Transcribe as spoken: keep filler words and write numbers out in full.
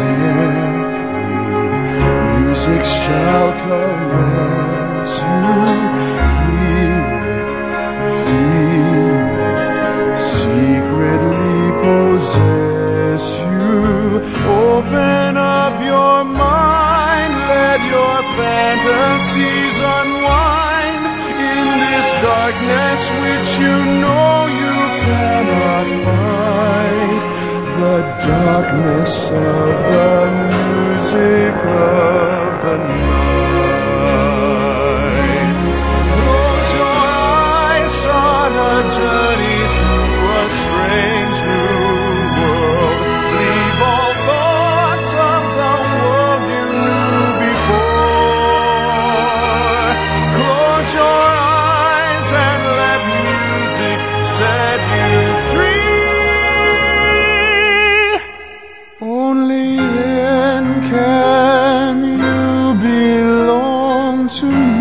set free. Music shall caress you. Hear it, feel it, secretly possess you. Open up your mind, let your fantasies unwind in this darkness which you know you cannot fight. The darkness of the music of the night. Close your eyes, start a journey through a strange new world. Leave all thoughts of the world you knew before. Close your eyes and let music set you free. Only then can you belong to me.